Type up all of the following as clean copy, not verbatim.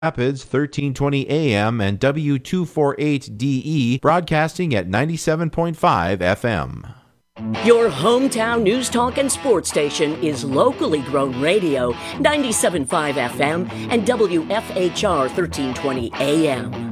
Rapids 1320 AM and W248DE broadcasting at 97.5 FM. Your hometown news, talk, and sports station is locally grown radio, 97.5 FM and WFHR 1320 AM.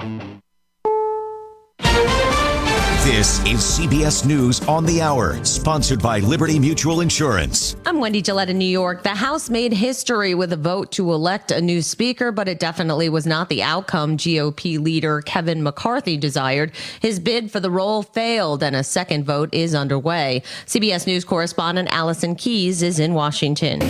This is CBS News on the Hour, sponsored by Liberty Mutual Insurance. I'm Wendy Gillette in New York. The House made history with a vote to elect a new speaker, but it definitely was not the outcome GOP leader Kevin McCarthy desired. His bid for the role failed, and a second vote is underway. CBS News correspondent Allison Keyes is in Washington.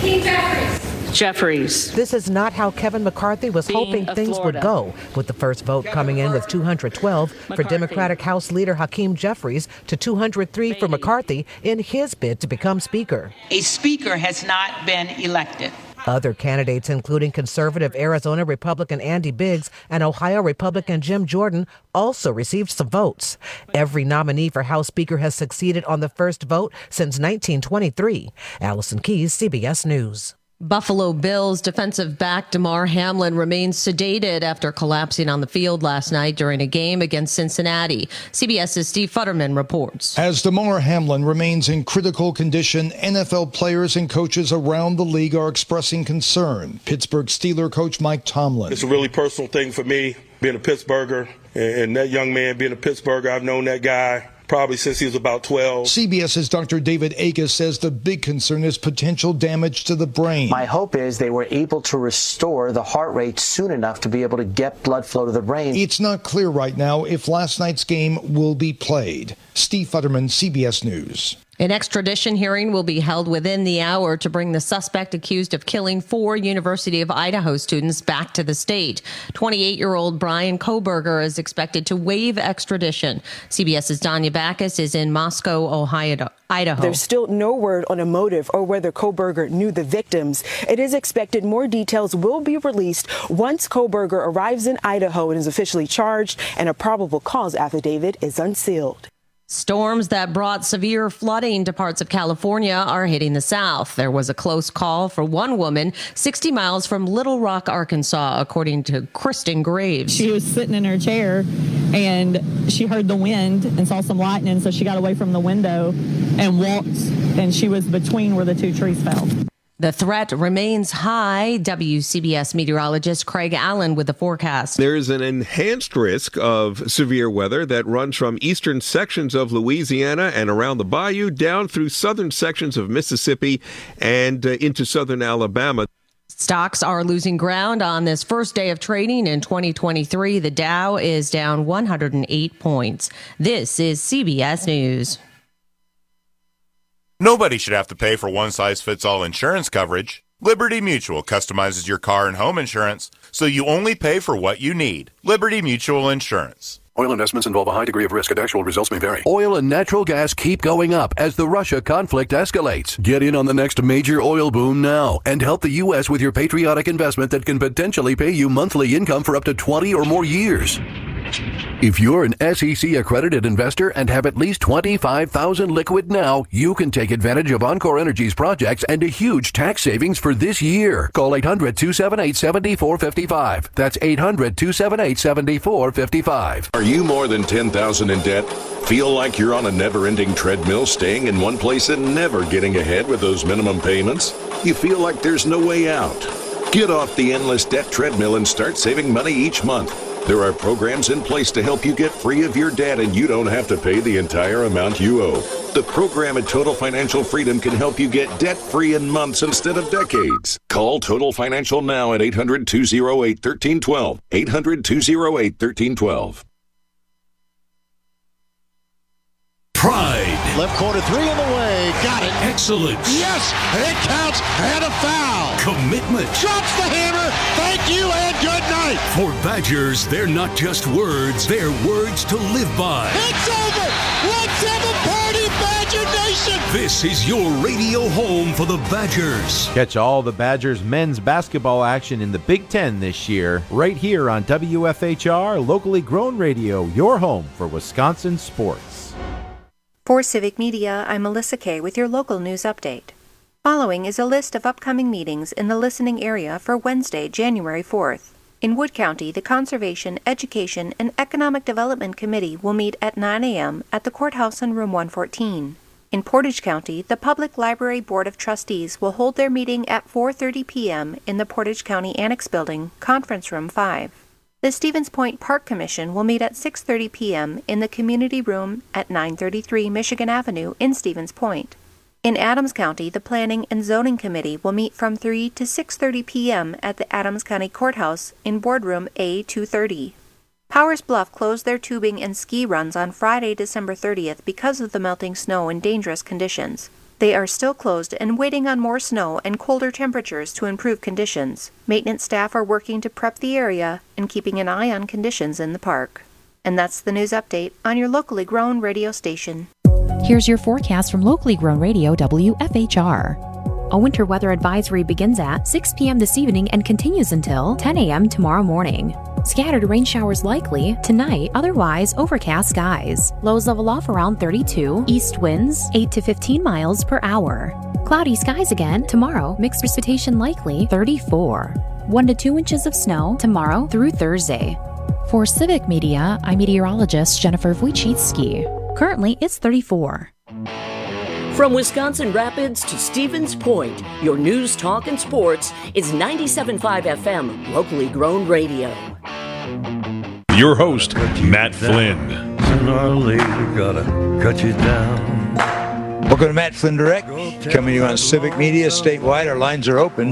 Jeffries. This is not how Kevin McCarthy was hoping things would go, with the first vote coming in with 212 for Democratic House Leader Hakeem Jeffries to 203 for McCarthy in his bid to become Speaker. A Speaker has not been elected. Other candidates, including conservative Arizona Republican Andy Biggs and Ohio Republican Jim Jordan, also received some votes. Every nominee for House Speaker has succeeded on the first vote since 1923. Allison Keyes, CBS News. Buffalo Bills defensive back Damar Hamlin remains sedated after collapsing on the field last night during a game against Cincinnati. CBS's Steve Futterman reports. As Damar Hamlin remains in critical condition, NFL players and coaches around the league are expressing concern. Pittsburgh Steelers coach Mike Tomlin. It's a really personal thing for me, being a Pittsburgher, and that young man being a Pittsburgher. I've known that guy probably since he was about 12. CBS's Dr. David Agus says the big concern is potential damage to the brain. My hope is they were able to restore the heart rate soon enough to be able to get blood flow to the brain. It's not clear right now if last night's game will be played. Steve Futterman, CBS News. An extradition hearing will be held within the hour to bring the suspect accused of killing 4 University of Idaho students back to the state. 28-year-old Brian Kohberger is expected to waive extradition. CBS's Danya Backus is in Moscow, Idaho. There's still no word on a motive or whether Kohberger knew the victims. It is expected more details will be released once Kohberger arrives in Idaho and is officially charged and a probable cause affidavit is unsealed. Storms that brought severe flooding to parts of California are hitting the South. There was a close call for one woman 60 miles from Little Rock, Arkansas, according to Kristen Graves. She was sitting in her chair and she heard the wind and saw some lightning, so she got away from the window and walked, and she was between where the 2 trees fell. The threat remains high. WCBS meteorologist Craig Allen with the forecast. There is an enhanced risk of severe weather that runs from eastern sections of Louisiana and around the bayou down through southern sections of Mississippi and into southern Alabama. Stocks are losing ground on this first day of trading in 2023. The Dow is down 108 points. This is CBS News. Nobody should have to pay for one-size-fits-all insurance coverage. Liberty Mutual customizes your car and home insurance, so you only pay for what you need. Liberty Mutual Insurance. Oil investments involve a high degree of risk and actual results may vary. Oil and natural gas keep going up as the Russia conflict escalates. Get in on the next major oil boom now and help the U.S. with your patriotic investment that can potentially pay you monthly income for up to 20 or more years. If you're an SEC accredited investor and have at least $25,000 liquid now, you can take advantage of Encore Energy's projects and a huge tax savings for this year. Call 800-278-7455. That's 800-278-7455. Are you more than $10,000 in debt? Feel like you're on a never-ending treadmill, staying in one place and never getting ahead with those minimum payments? You feel like there's no way out? Get off the endless debt treadmill and start saving money each month. There are programs in place to help you get free of your debt, and you don't have to pay the entire amount you owe. The program at Total Financial Freedom can help you get debt-free in months instead of decades. Call Total Financial now at 800-208-1312. 800-208-1312. Pride. Left corner 3 on the way. Got it. Excellence. Yes, it counts, and a foul. Commitment. Drops the hammer. Thank you and good night. For Badgers, they're not just words, they're words to live by. It's over. Let's have a party, Badger Nation. This is your radio home for the Badgers. Catch all the Badgers men's basketball action in the Big Ten this year, right here on WFHR, locally grown radio, your home for Wisconsin sports. For Civic Media, I'm Melissa Kay with your local news update. Following is a list of upcoming meetings in the listening area for Wednesday, January 4th. In Wood County, the Conservation, Education, and Economic Development Committee will meet at 9 a.m. at the courthouse in room 114. In Portage County, the Public Library Board of Trustees will hold their meeting at 4:30 p.m. in the Portage County Annex Building, Conference Room 5. The Stevens Point Park Commission will meet at 6:30 p.m. in the Community Room at 933 Michigan Avenue in Stevens Point. In Adams County, the Planning and Zoning Committee will meet from 3 to 6:30 p.m. at the Adams County Courthouse in Boardroom A230. Powers Bluff closed their tubing and ski runs on Friday, December 30th because of the melting snow and dangerous conditions. They are still closed and waiting on more snow and colder temperatures to improve conditions. Maintenance staff are working to prep the area and keeping an eye on conditions in the park. And that's the news update on your locally grown radio station. Here's your forecast from locally grown radio WFHR. A winter weather advisory begins at 6 p.m. this evening and continues until 10 a.m. tomorrow morning. Scattered rain showers likely tonight, otherwise overcast skies. Lows level off around 32, east winds 8 to 15 miles per hour. Cloudy skies again tomorrow, mixed precipitation likely 34. 1 to 2 inches of snow tomorrow through Thursday. For Civic Media, I'm meteorologist Jennifer Wojcicki. Currently, it's 34. From Wisconsin Rapids to Stevens Point, your news, talk, and sports is 97.5 FM, locally grown radio. Your host, Matt Flynn. Sooner or later, gotta cut you down. Welcome to Matt Flynn Direct, coming to you on Civic Media statewide. Our lines are open,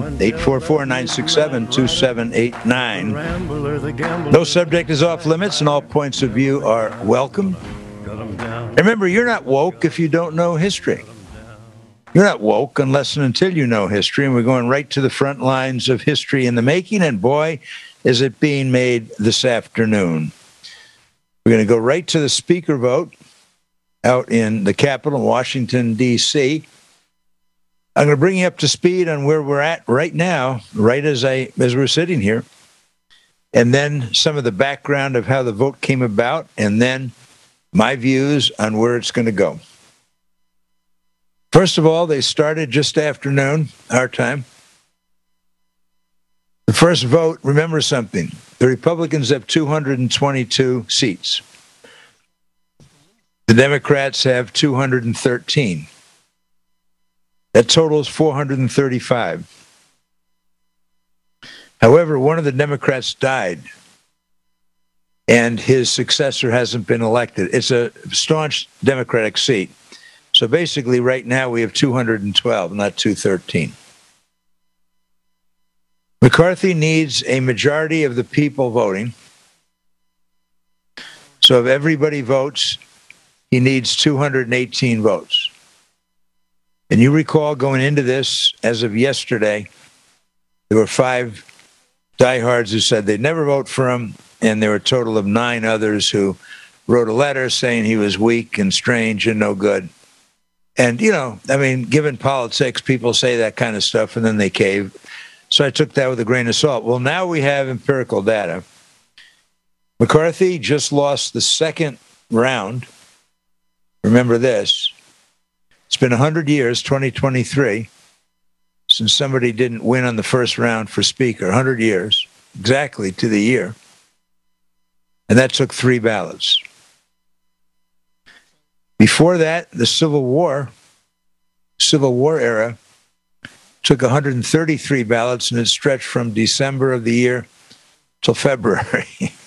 844-967-2789. No subject is off limits, and all points of view are welcome. Remember, you're not woke if you don't know history. You're not woke unless and until you know history, and we're going right to the front lines of history in the making, and boy, is it being made this afternoon. We're going to go right to the speaker vote out in the Capitol in Washington, D.C. I'm going to bring you up to speed on where we're at right now, right as we're sitting here, and then some of the background of how the vote came about, and then my views on where it's going to go. First of all, they started just after noon, our time. The first vote, remember something, the Republicans have 222 seats. The Democrats have 213. That totals 435. However, one of the Democrats died, and his successor hasn't been elected. It's a staunch Democratic seat. So basically, right now, we have 212, not 213. McCarthy needs a majority of the people voting. So if everybody votes, he needs 218 votes. And you recall going into this, as of yesterday, there were 5 diehards who said they'd never vote for him, and there were a total of 9 others who wrote a letter saying he was weak and strange and no good. And, given politics, people say that kind of stuff and then they cave. So I took that with a grain of salt. Well, now we have empirical data. McCarthy just lost the second round. Remember this. It's been 100 years, 2023, since somebody didn't win on the first round for Speaker. 100 years, exactly to the year. And that took 3 ballots. Before that, the Civil War era, took 133 ballots, and it stretched from December of the year till February.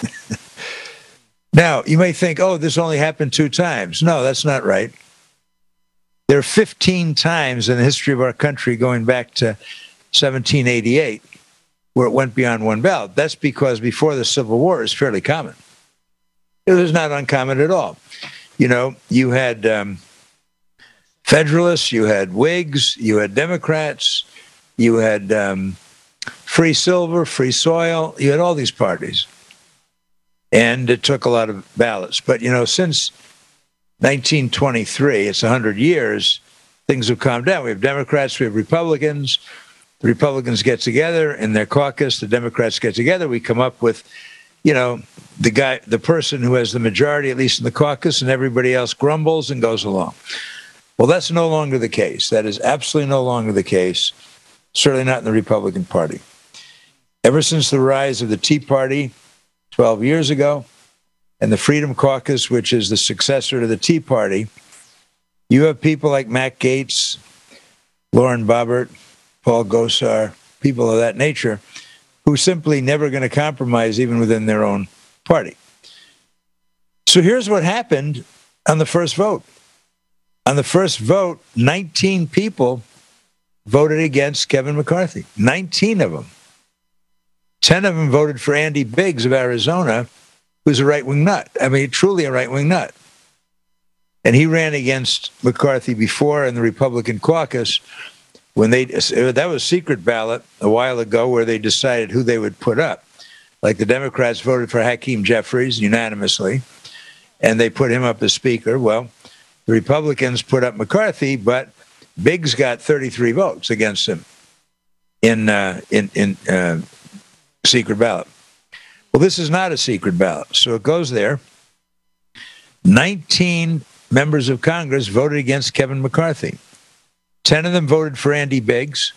Now, you may think, this only happened 2 times. No, that's not right. There are 15 times in the history of our country going back to 1788 where it went beyond 1 ballot. That's because before the Civil War, it was fairly common. It was not uncommon at all. You had Federalists, you had Whigs, you had Democrats, you had Free Silver, Free Soil, you had all these parties. And it took a lot of ballots. But, since 1923, it's 100 years, things have calmed down. We have Democrats, we have Republicans. The Republicans get together in their caucus, the Democrats get together, we come up with the person who has the majority, at least in the caucus, and everybody else grumbles and goes along. Well, that's no longer the case. That is absolutely no longer the case, certainly not in the Republican Party. Ever since the rise of the Tea Party 12 years ago and the Freedom Caucus, which is the successor to the Tea Party, you have people like Matt Gaetz, Lauren Boebert, Paul Gosar, people of that nature, who simply never going to compromise even within their own party. So here's what happened on the first vote. On the first vote, 19 people voted against Kevin McCarthy. 19 of them. 10 of them voted for Andy Biggs of Arizona, who's a right-wing nut. I mean, truly a right-wing nut. And he ran against McCarthy before in the Republican caucus when that was secret ballot a while ago where they decided who they would put up. Like the Democrats voted for Hakeem Jeffries unanimously, and they put him up as speaker. Well, the Republicans put up McCarthy, but Biggs got 33 votes against him in secret ballot. Well, this is not a secret ballot, so it goes there. 19 members of Congress voted against Kevin McCarthy. 10 of them voted for Andy Biggs.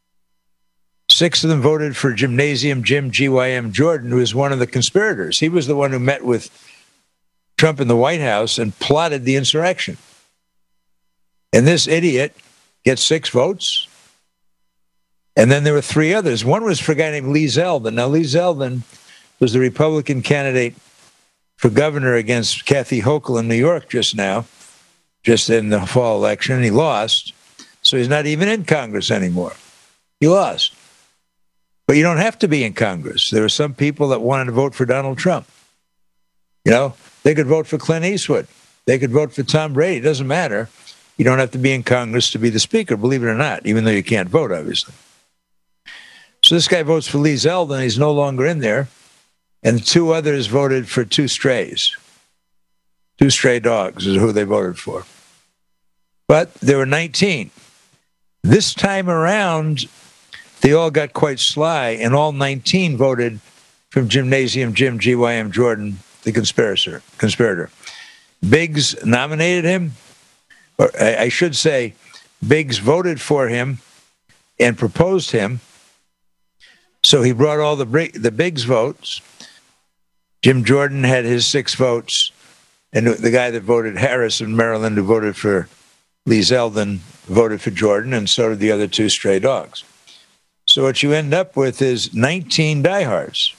6 of them voted for Gymnasium Jim GYM Jordan, who is one of the conspirators. He was the one who met with Trump in the White House and plotted the insurrection. And this idiot gets 6 votes. And then there were 3 others. One was for a guy named Lee Zeldin. Now, Lee Zeldin was the Republican candidate for governor against Kathy Hochul in New York just in the fall election, and he lost. So he's not even in Congress anymore. He lost. But you don't have to be in Congress. There were some people that wanted to vote for Donald Trump. You know, they could vote for Clint Eastwood. They could vote for Tom Brady. It doesn't matter. You don't have to be in Congress to be the speaker, believe it or not, even though you can't vote, obviously. So this guy votes for Lee Zeldin. He's no longer in there. And 2 others voted for 2 strays. 2 stray dogs is who they voted for. But there were 19. This time around, they all got quite sly, and all 19 voted from Gymnasium Jim GYM Jordan, the conspirator. Biggs nominated him, or I should say, Biggs voted for him and proposed him. So he brought all the Biggs votes. Jim Jordan had his 6 votes, and the guy that voted Harris in Maryland, who voted for Lee Zeldin, voted for Jordan, and so did the other 2 stray dogs. So what you end up with is 19 diehards.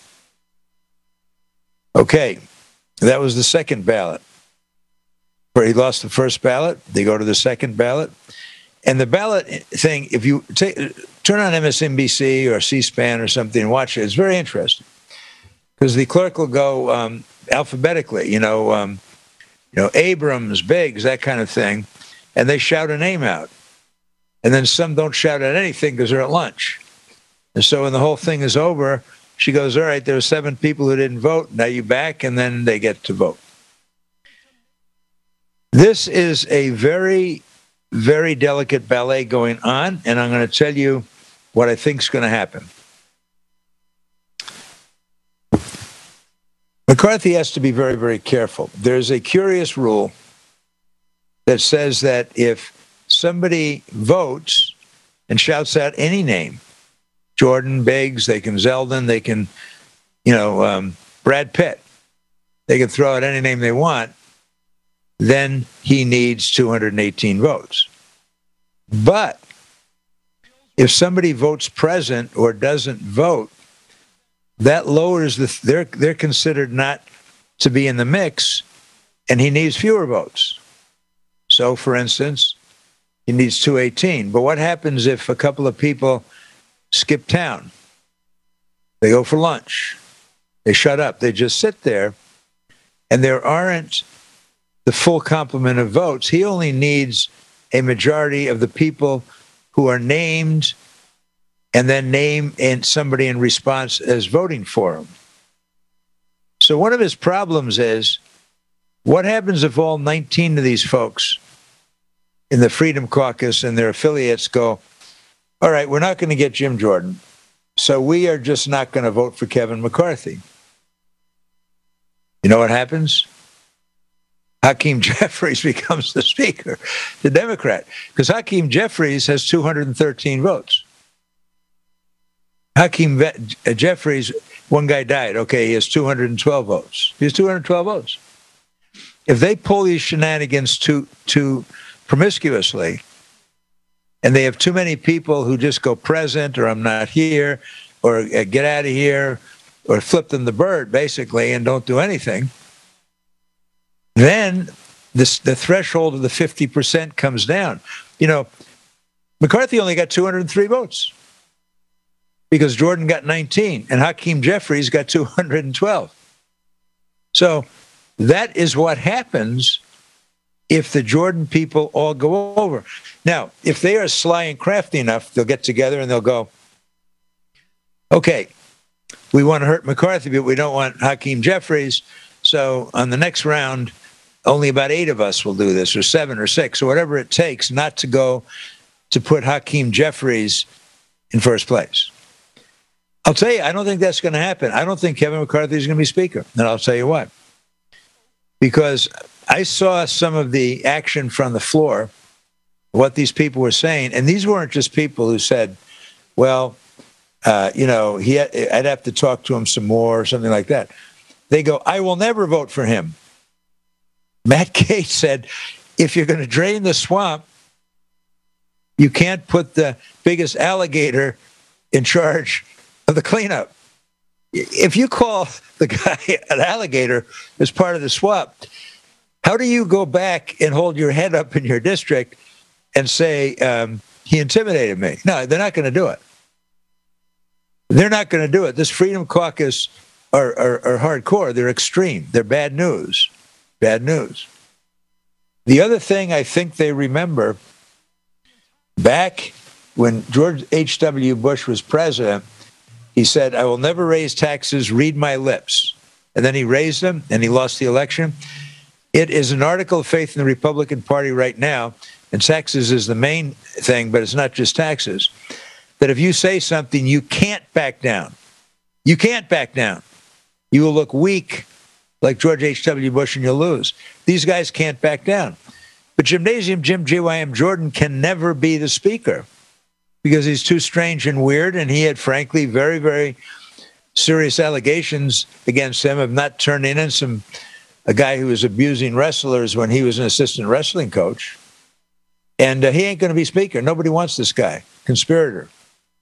Okay, that was the second ballot. Where he lost the first ballot, they go to the second ballot. And the ballot thing, if you turn on MSNBC or C-SPAN or something and watch it, it's very interesting. Because the clerk will go alphabetically, Abrams, Biggs, that kind of thing, and they shout a name out. And then some don't shout out anything because they're at lunch. And so when the whole thing is over, she goes, all right, there are 7 people who didn't vote. Now you back, and then they get to vote. This is a very, very delicate ballet going on, and I'm going to tell you what I think is going to happen. McCarthy has to be very, very careful. There's a curious rule that says that if somebody votes and shouts out any name, Jordan, Biggs, they can Zeldin, they can, Brad Pitt, they can throw out any name they want, then he needs 218 votes. But if somebody votes present or doesn't vote, that lowers they're considered not to be in the mix, and he needs fewer votes. So, for instance, he needs 218. But what happens if a couple of people skip town? They go for lunch. They shut up. They just sit there, and there aren't the full complement of votes. He only needs a majority of the people who are named and then name somebody in response as voting for him. So one of his problems is, what happens if all 19 of these folks in the Freedom Caucus and their affiliates go, all right, we're not going to get Jim Jordan, so we are just not going to vote for Kevin McCarthy. You know what happens? Hakeem Jeffries becomes the speaker, the Democrat, because Hakeem Jeffries has 213 votes. Hakeem Jeffries, one guy died. Okay, he has 212 votes. He has 212 votes. If they pull these shenanigans too promiscuously, and they have too many people who just go present, or I'm not here, or get out of here, or flip them the bird, basically, and don't do anything, then the threshold of the 50% comes down. You know, McCarthy only got 203 votes because Jordan got 19 and Hakeem Jeffries got 212. So that is what happens if the Jordan people all go over. Now, if they are sly and crafty enough, they'll get together and they'll go, okay, we want to hurt McCarthy, but we don't want Hakeem Jeffries. So on the next round, only about 8 of us will do this, or 7 or 6, or whatever it takes not to go to put Hakeem Jeffries in first place. I'll tell you, I don't think that's going to happen. I don't think Kevin McCarthy is going to be Speaker. And I'll tell you why. Because I saw some of the action from the floor, what these people were saying. And these weren't just people who said, well, you know, I'd have to talk to him some more or something like that. They go, I will never vote for him. Matt Gaetz said, if you're going to drain the swamp, you can't put the biggest alligator in charge of the cleanup. If you call the guy an alligator as part of the swamp, how do you go back and hold your head up in your district and say, he intimidated me? No, they're not going to do it. They're not going to do it. This Freedom Caucus are hardcore. They're extreme. They're bad news. Bad news. The other thing I think they remember, back when George H.W. Bush was president, he said, I will never raise taxes, read my lips. And then he raised them, and he lost the election. It is an article of faith in the Republican Party right now, and taxes is the main thing, but it's not just taxes, that if you say something, you can't back down. You can't back down. You will look weak like George H.W. Bush, and you'll lose. These guys can't back down. But Gymnasium Jim GYM Jordan can never be the Speaker because he's too strange and weird, and he had, frankly, very, very serious allegations against him of not turning in a guy who was abusing wrestlers when he was an assistant wrestling coach. And he ain't going to be Speaker. Nobody wants this guy. Conspirator.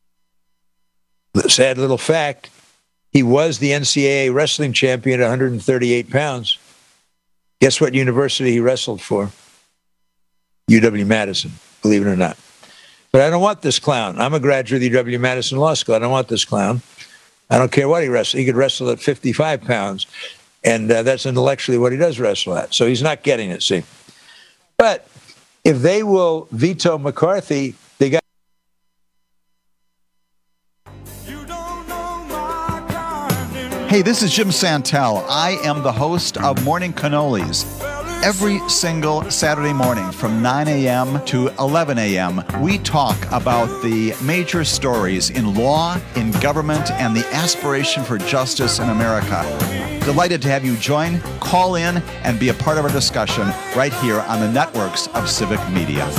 Sad little fact, he was the NCAA wrestling champion at 138 pounds. Guess what university he wrestled for? UW-Madison, believe it or not. But I don't want this clown. I'm a graduate of the UW-Madison Law School. I don't want this clown. I don't care what he wrestles. He could wrestle at 55 pounds, and that's intellectually what he does wrestle at. So he's not getting it, see. But if they will veto McCarthy, they got... Hey, this is Jim Santel. I am the host of Morning Cannolis. Every single Saturday morning from 9 a.m. to 11 a.m., we talk about the major stories in law, in government, and the aspiration for justice in America. Delighted to have you join, call in, and be a part of our discussion right here on the networks of Civic Media.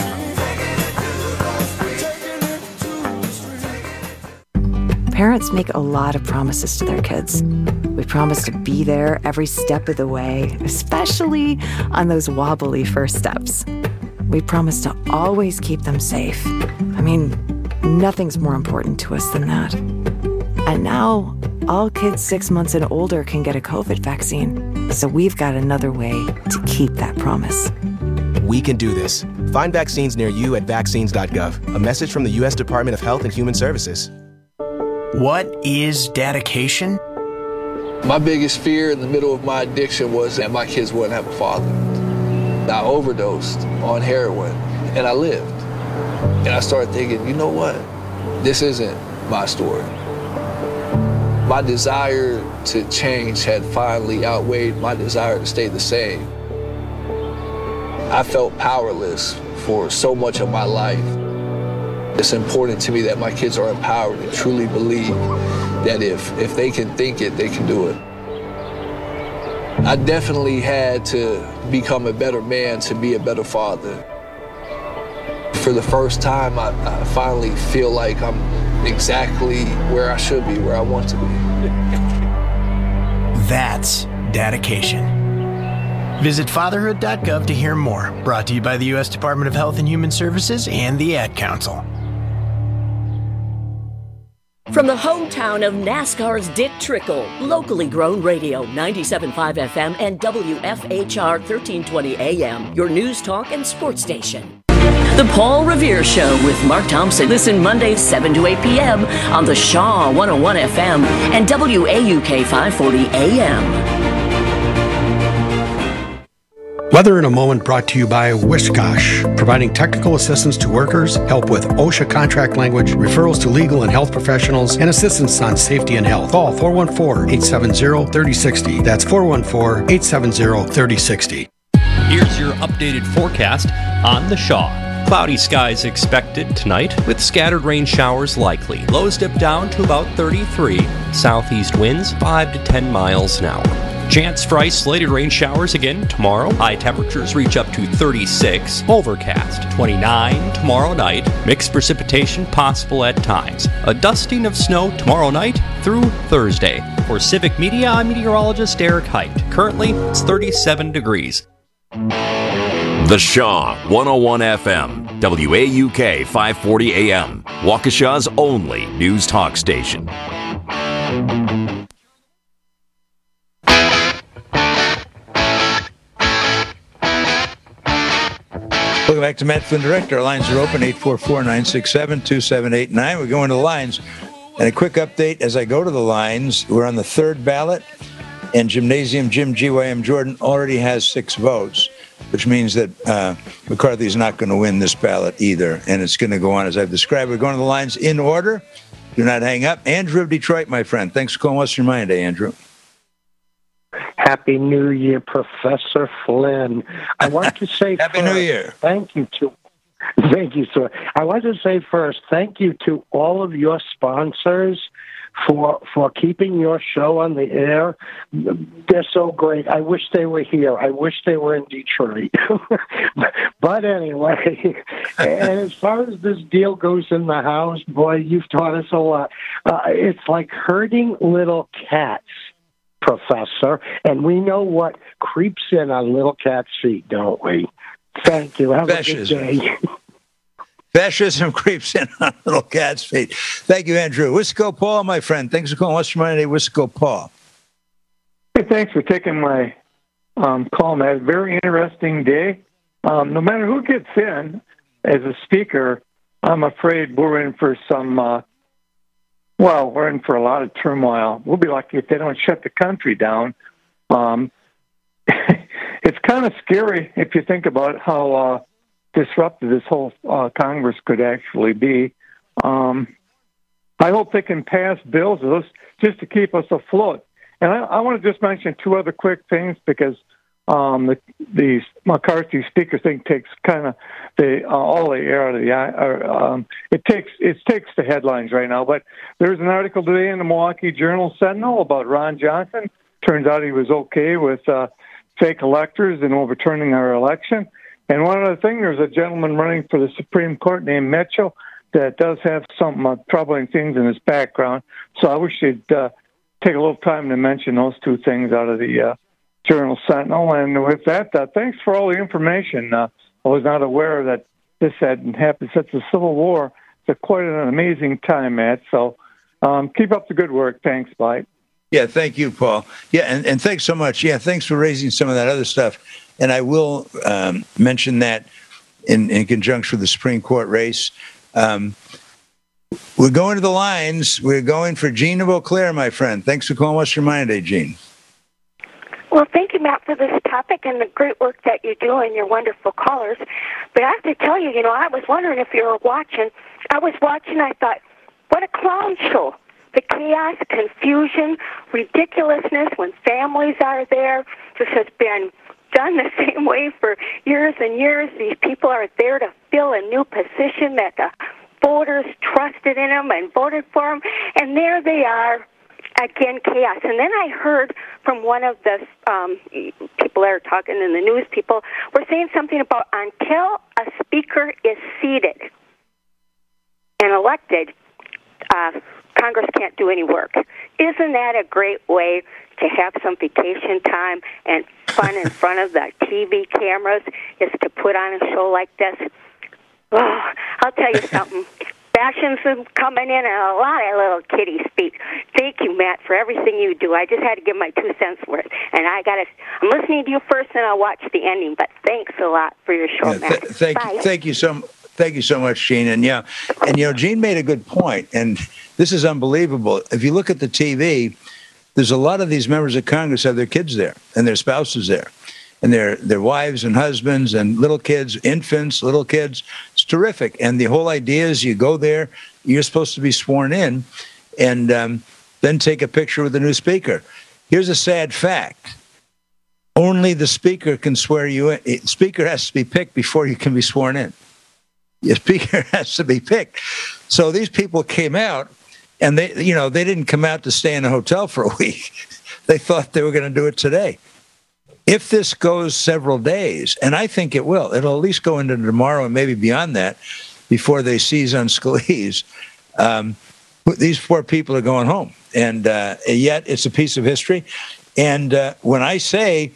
Parents make a lot of promises to their kids. We promise to be there every step of the way, especially on those wobbly first steps. We promise to always keep them safe. I mean, nothing's more important to us than that. And now, all kids 6 months and older can get a COVID vaccine. So we've got another way to keep that promise. We can do this. Find vaccines near you at vaccines.gov. A message from the U.S. Department of Health and Human Services. What is dedication? My biggest fear in the middle of my addiction was that my kids wouldn't have a father. I overdosed on heroin, and I lived. And I started thinking, you know what? This isn't my story. My desire to change had finally outweighed my desire to stay the same. I felt powerless for so much of my life. It's important to me that my kids are empowered and truly believe that if they can think it, they can do it. I definitely had to become a better man to be a better father. For the first time, I finally feel like I'm exactly where I should be, where I want to be. That's dedication. Visit fatherhood.gov to hear more. Brought to you by the U.S. Department of Health and Human Services and the Ad Council. From the hometown of NASCAR's Dick Trickle, locally grown radio, 97.5 FM and WFHR 1320 AM, your news talk and sports station. The Paul Revere Show with Mark Thompson. Listen Mondays 7 to 8 p.m. on the Shaw 101 FM and WAUK 540 AM. Weather in a Moment brought to you by Wishkosh, providing technical assistance to workers, help with OSHA contract language, referrals to legal and health professionals, and assistance on safety and health. Call 414-870-3060. That's 414-870-3060. Here's your updated forecast on the Shaw. Cloudy skies expected tonight with scattered rain showers likely. Lows dip down to about 33. Southeast winds 5 to 10 miles an hour. Chance for isolated rain showers again tomorrow. High temperatures reach up to 36. Overcast 29 tomorrow night. Mixed precipitation possible at times. A dusting of snow tomorrow night through Thursday. For Civic Media, I'm meteorologist Eric Height. Currently, it's 37 degrees. The Shaw 101 FM, WAUK 540 AM, Waukesha's only news talk station. Welcome back to Matt Flynn Direct. Our lines are open, 844-967-2789. We're going to the lines. And a quick update as I go to the lines. We're on the third ballot, and Gymnasium Jim GYM Jordan already has 6 votes, which means that McCarthy's not going to win this ballot either, and it's going to go on as I've described. We're going to the lines in order. Do not hang up. Andrew of Detroit, my friend. Thanks for calling. What's your mind today, Andrew? Happy New Year, Professor Flynn. I want to say Happy New Year. Thank you, sir. I want to say first, thank you to all of your sponsors for keeping your show on the air. They're so great. I wish they were here. I wish they were in Detroit. But anyway, and as far as this deal goes in the House, boy, you've taught us a lot. It's like herding little cats, Professor, and we know what creeps in on little cats' feet, don't we? Thank you. Have Fascism. a good day. Fascism creeps in on little cats' feet. Thank you, Andrew. Wisco Paul, my friend. Thanks for calling. What's your mind today, Wisco Paul? Hey, thanks for taking my call, Matt. Very interesting day. No matter who gets in as a speaker, I'm afraid we're in for some we're in for a lot of turmoil. We'll be lucky if they don't shut the country down. It's kind of scary if you think about how disruptive this whole Congress could actually be. I hope they can pass bills just to keep us afloat. And I want to just mention 2 other quick things because the McCarthy speaker thing takes kind of all the air out of the eye. It takes the headlines right now. But there's an article today in the Milwaukee Journal Sentinel about Ron Johnson. Turns out he was okay with fake electors and overturning our election. And one other thing, there's a gentleman running for the Supreme Court named Mitchell that does have some troubling things in his background. So I wish you'd take a little time to mention those 2 things out of the Journal Sentinel. And with that, thanks for all the information. I was not aware that this had happened since the Civil War. It's quite an amazing time, Matt. So keep up the good work. Thanks, bye. Yeah, thank you, Paul. Yeah, and thanks so much. Yeah, thanks for raising some of that other stuff. And I will mention that in conjunction with the Supreme Court race. We're going to the lines. We're going for Jean of Eau Claire, my friend. Thanks for calling. What's your mind today, Jean? Well, thank you, Matt, for this topic and the great work that you do and your wonderful callers. But I have to tell you, I was wondering if you were watching. I was watching, I thought, what a clown show. The chaos, confusion, ridiculousness when families are there. This has been done the same way for years and years. These people are there to fill a new position that the voters trusted in them and voted for them. And there they are. Again, chaos. And then I heard from one of the people that are talking in the news, people were saying something about until a speaker is seated and elected, Congress can't do any work. Isn't that a great way to have some vacation time and fun in front of the TV cameras, is to put on a show like this? Oh, I'll tell you something. Fashion's coming in and a lot of little kiddies speak. Thank you, Matt, for everything you do. I just had to give my 2 cents worth. And I'm listening to you first, and I'll watch the ending. But thanks a lot for your show, Matt. Thank you so much, Gene. And Gene made a good point, and this is unbelievable. If you look at the TV, there's a lot of these members of Congress have their kids there and their spouses there, and their wives and husbands and little kids, infants, little kids. It's terrific. And the whole idea is you go there, you're supposed to be sworn in, and then take a picture with the new speaker. Here's a sad fact. Only the speaker can swear you in. The speaker has to be picked before you can be sworn in. The speaker has to be picked. So these people came out, and they didn't come out to stay in a hotel for a week. They thought they were going to do it today. If this goes several days, and I think it will, it'll at least go into tomorrow and maybe beyond that before they seize on Scalise. These poor people are going home, and yet it's a piece of history. And when I say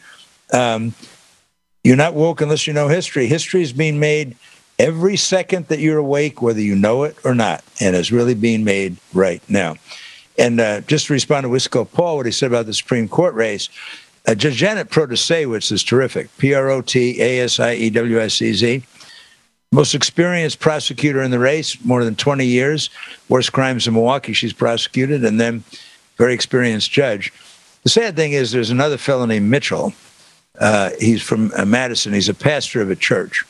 you're not woke unless you know history, history is being made every second that you're awake, whether you know it or not, and it's really being made right now. And just to respond to Wisco Paul, what he said about the Supreme Court race, Judge Janet Protasiewicz is terrific. Protasiewicz, most experienced prosecutor in the race, more than 20 years, worst crimes in Milwaukee she's prosecuted, and then very experienced judge. The sad thing is there's another fellow named Mitchell. He's from Madison. He's a pastor of a church.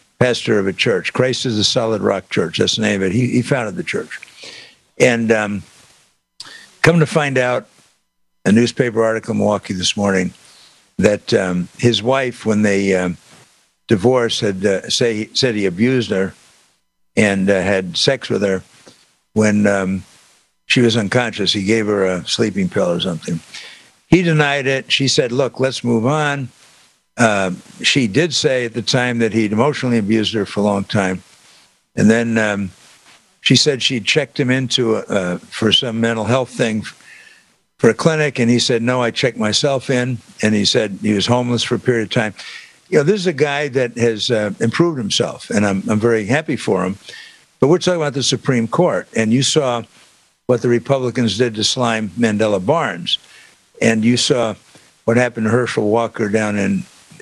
Christ is a Solid Rock Church. That's the name of it. He founded the church. And come to find out, a newspaper article in Milwaukee this morning, that his wife, when they divorced, said he abused her and had sex with her when she was unconscious. He gave her a sleeping pill or something. He denied it. She said, look, let's move on. She did say at the time that he'd emotionally abused her for a long time. And then she said she'd checked him into for some mental health thing for a clinic, and he said, no, I checked myself in, and he said he was homeless for a period of time. This is a guy that has improved himself, and I'm very happy for him. But we're talking about the Supreme Court, and you saw what the Republicans did to slime Mandela Barnes, and you saw what happened to Herschel Walker down in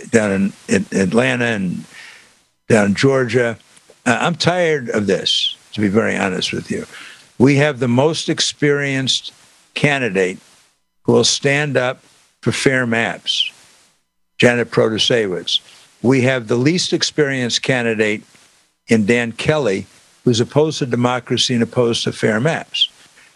Atlanta and down in Georgia. I'm tired of this, to be very honest with you. We have the most experienced candidate who will stand up for fair maps, Janet Protasiewicz. We have the least experienced candidate in Dan Kelly, who's opposed to democracy and opposed to fair maps.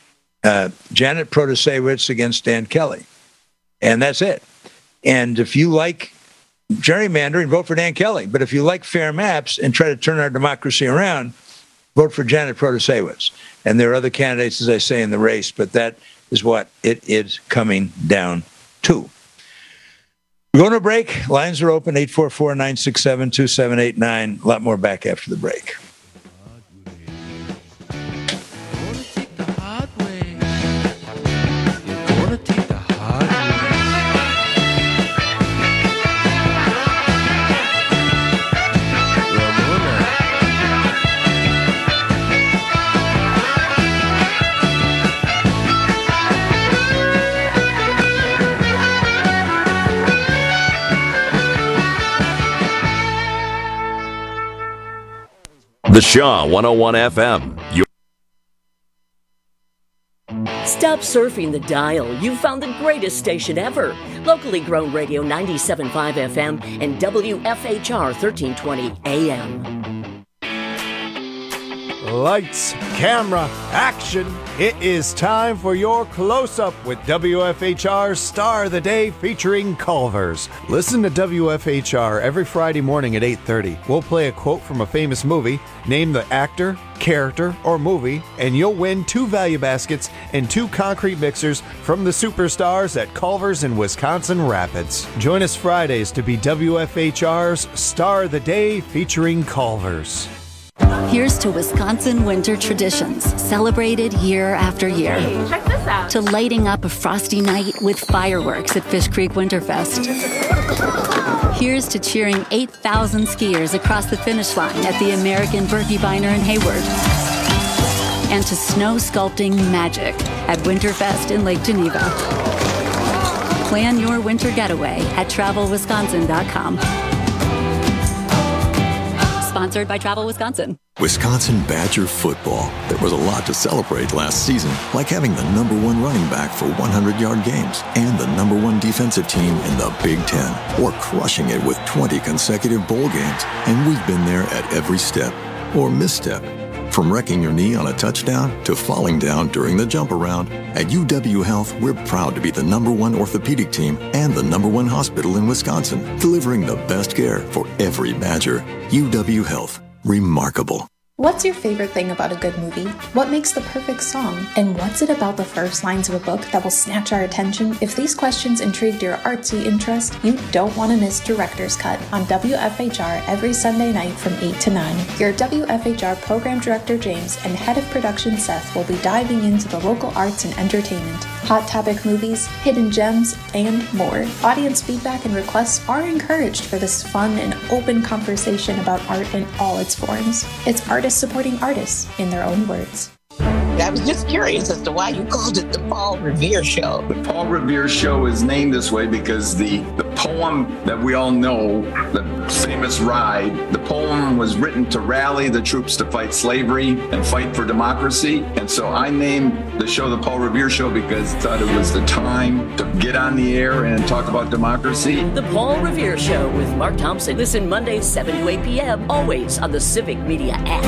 Janet Protasiewicz against Dan Kelly. And that's it. And if you like gerrymandering, vote for Dan Kelly. But if you like fair maps and try to turn our democracy around, vote for Janet Protasiewicz. And there are other candidates, as I say, in the race, but that is what it is coming down to. We're going to break. Lines are open, 844-967-2789. A lot more back after the break. The Shaw 101 FM. Stop surfing the dial. You've found the greatest station ever. Locally grown radio 97.5 FM and WFHR 1320 AM. Lights, camera, action. It is time for your close-up with WFHR's Star of the Day featuring Culver's. Listen to WFHR every Friday morning at 8:30. We'll play a quote from a famous movie, name the actor, character, or movie, and you'll win 2 value baskets and 2 concrete mixers from the superstars at Culver's in Wisconsin Rapids. Join us Fridays to be WFHR's Star of the Day featuring Culver's. Here's to Wisconsin winter traditions, celebrated year after year. Hey, check this out. To lighting up a frosty night with fireworks at Fish Creek Winterfest. Here's to cheering 8,000 skiers across the finish line at the American Berkey Biner in Hayward. And to snow sculpting magic at Winterfest in Lake Geneva. Plan your winter getaway at TravelWisconsin.com. Sponsored by Travel Wisconsin. Wisconsin Badger football. There was a lot to celebrate last season, like having the #1 running back for 100-yard games and the #1 defensive team in the Big Ten, or crushing it with 20 consecutive bowl games. And we've been there at every step or misstep. From wrecking your knee on a touchdown to falling down during the jump around, at UW Health, we're proud to be the #1 orthopedic team and the #1 hospital in Wisconsin, delivering the best care for every Badger. UW Health. Remarkable. What's your favorite thing about a good movie? What makes the perfect song? And what's it about the first lines of a book that will snatch our attention? If these questions intrigued your artsy interest, you don't want to miss Director's Cut on WFHR every Sunday night from 8 to 9. Your WFHR Program Director James and Head of Production Seth will be diving into the local arts and entertainment, hot topic movies, hidden gems, and more. Audience feedback and requests are encouraged for this fun and open conversation about art in all its forms. It's artists supporting artists in their own words. I was just curious as to why you called it the Paul Revere Show. The Paul Revere Show is named this way because the poem that we all know, the famous ride, the poem was written to rally the troops to fight slavery and fight for democracy. And so I named the show the Paul Revere Show because I thought it was the time to get on the air and talk about democracy. The Paul Revere Show with Mark Thompson. Listen Mondays 7 to 8 p.m. always on the Civic Media app.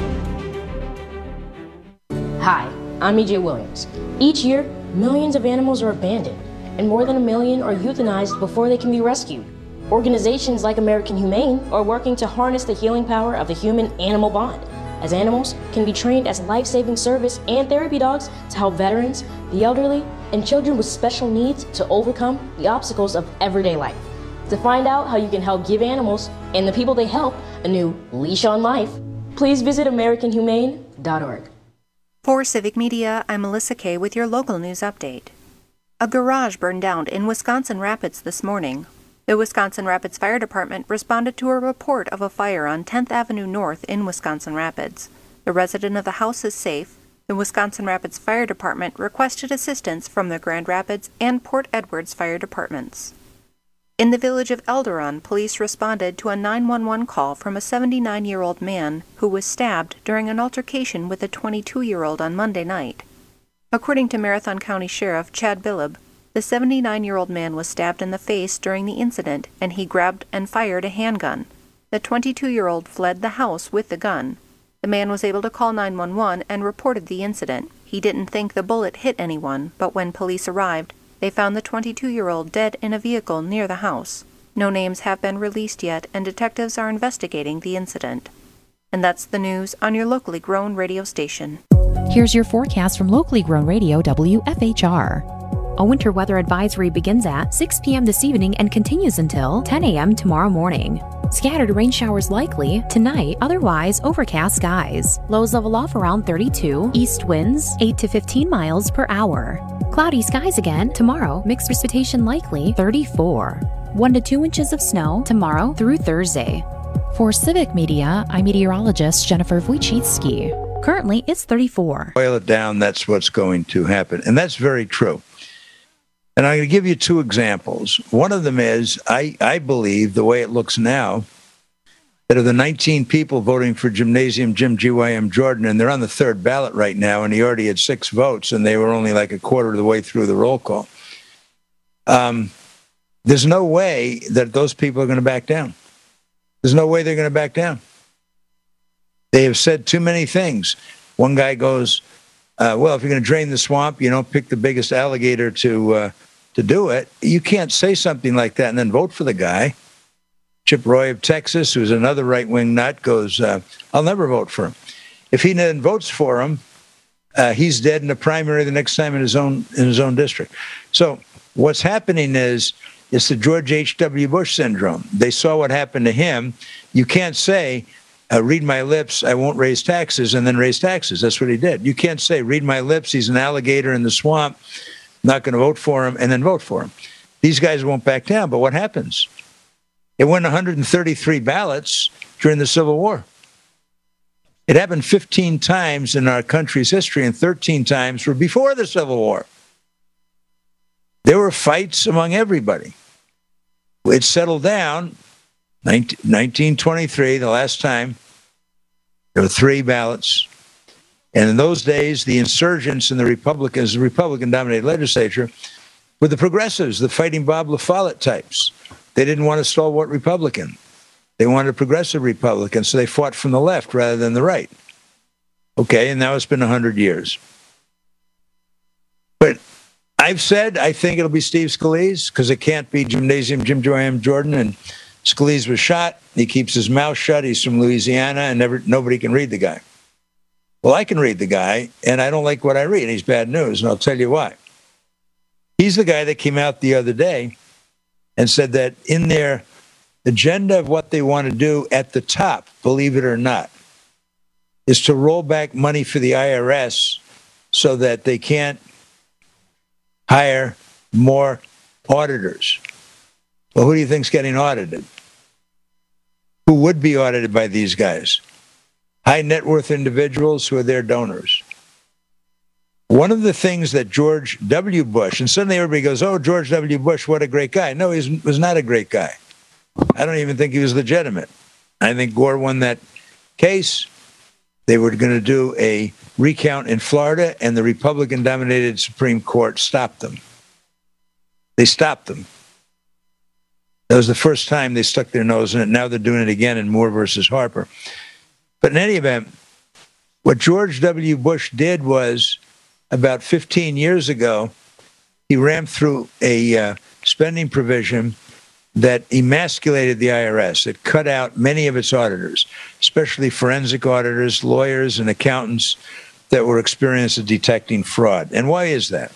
Hi, I'm EJ Williams. Each year, millions of animals are abandoned, and more than 1 million are euthanized before they can be rescued. Organizations like American Humane are working to harness the healing power of the human-animal bond, as animals can be trained as life-saving service and therapy dogs to help veterans, the elderly, and children with special needs to overcome the obstacles of everyday life. To find out how you can help give animals and the people they help a new leash on life, please visit AmericanHumane.org. For Civic Media, I'm Melissa Kay with your local news update. A garage burned down in Wisconsin Rapids this morning. The Wisconsin Rapids Fire Department responded to a report of a fire on 10th Avenue North in Wisconsin Rapids. The resident of the house is safe. The Wisconsin Rapids Fire Department requested assistance from the Grand Rapids and Port Edwards Fire Departments. In the village of Elderon, police responded to a 911 call from a 79-year-old man who was stabbed during an altercation with a 22-year-old on Monday night. According to Marathon County Sheriff Chad Billib, the 79-year-old man was stabbed in the face during the incident, and he grabbed and fired a handgun. The 22-year-old fled the house with the gun. The man was able to call 911 and reported the incident. He didn't think the bullet hit anyone, but when police arrived, they found the 22-year-old dead in a vehicle near the house. No names have been released yet, and detectives are investigating the incident. And that's the news on your locally grown radio station. Here's your forecast from locally grown radio WFHR. A winter weather advisory begins at 6 p.m. this evening and continues until 10 a.m. tomorrow morning. Scattered rain showers likely tonight, otherwise overcast skies. Lows level off around 32. East winds 8 to 15 miles per hour. Cloudy skies again tomorrow. Mixed precipitation likely 34. 1 to 2 inches of snow tomorrow through Thursday. For Civic Media, I'm meteorologist Jennifer Wojcicki. Currently, it's 34. Boil it down, that's what's going to happen. And that's very true. And I'm going to give you 2 examples. One of them is, I believe, the way it looks now, that of the 19 people voting for Gymnasium Jim GYM Jordan, and they're on the 3rd ballot right now, and he already had 6 votes, and they were only like a quarter of the way through the roll call. There's no way that those people are going to back down. There's no way they're going to back down. They have said too many things. One guy goes, well, if you're going to drain the swamp, you don't pick the biggest alligator to do it. You can't say something like that and then vote for the guy. Chip Roy of Texas, who's another right-wing nut, goes, I'll never vote for him. If he then votes for him, he's dead in the primary the next time in his own district. So what's happening is it's the George H.W. Bush syndrome. They saw what happened to him. You can't say read my lips, I won't raise taxes, and then raise taxes. That's what he did. You can't say, read my lips, he's an alligator in the swamp, not going to vote for him, and then vote for him. These guys won't back down. But what happens? It won 133 ballots during the Civil War. It happened 15 times in our country's history, and 13 times were before the Civil War. There were fights among everybody. It settled down. 1923, the last time, there were 3 ballots. And in those days, the insurgents and the Republicans, the Republican-dominated legislature, were the progressives, the Fighting Bob La Follette types. They didn't want a stalwart Republican. They wanted a progressive Republican, so they fought from the left rather than the right. Okay, and now it's been 100 years. But I've said I think it'll be Steve Scalise, because it can't be Gymnasium Jim Joam Jordan, and Scalise was shot. He keeps his mouth shut. He's from Louisiana, and nobody can read the guy. Well, I can read the guy, and I don't like what I read. He's bad news, and I'll tell you why. He's the guy that came out the other day and said that in their agenda of what they want to do at the top, believe it or not, is to roll back money for the IRS so that they can't hire more auditors. Well, who do you think's getting audited? Who would be audited by these guys? High net worth individuals who are their donors. One of the things that George W. Bush, and suddenly everybody goes, oh, George W. Bush, what a great guy. No, he was not a great guy. I don't even think he was legitimate. I think Gore won that case. They were going to do a recount in Florida, and the Republican-dominated Supreme Court stopped them. They stopped them. That was the first time they stuck their nose in it. Now they're doing it again in Moore versus Harper. But in any event, what George W. Bush did was, about 15 years ago, he rammed through a spending provision that emasculated the IRS. It cut out many of its auditors, especially forensic auditors, lawyers, and accountants that were experienced at detecting fraud. And why is that?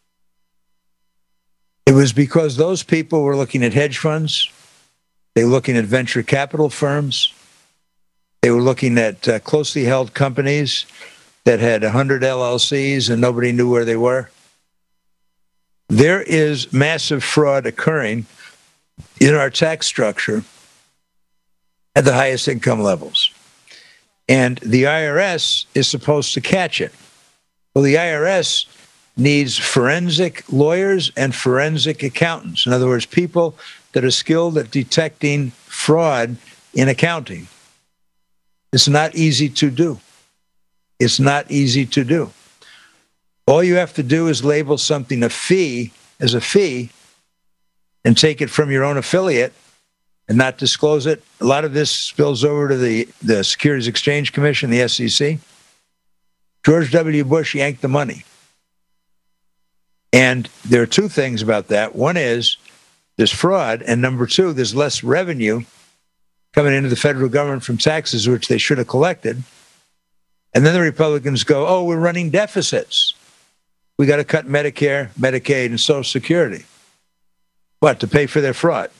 It was because those people were looking at hedge funds. They were looking at venture capital firms. They were looking at closely held companies that had 100 LLCs and nobody knew where they were. There is massive fraud occurring in our tax structure at the highest income levels. And the IRS is supposed to catch it. Well, the IRS needs forensic lawyers and forensic accountants. In other words, people that are skilled at detecting fraud in accounting. It's not easy to do. It's not easy to do. All you have to do is label something a fee as a fee and take it from your own affiliate and not disclose it. A lot of this spills over to the Securities Exchange Commission, the SEC. George W. Bush yanked the money. And there are 2 things about that. One is there's fraud, and number 2, there's less revenue coming into the federal government from taxes, which they should have collected. And then the Republicans go, oh, we're running deficits. We got to cut Medicare, Medicaid, and Social Security. What, to pay for their fraud?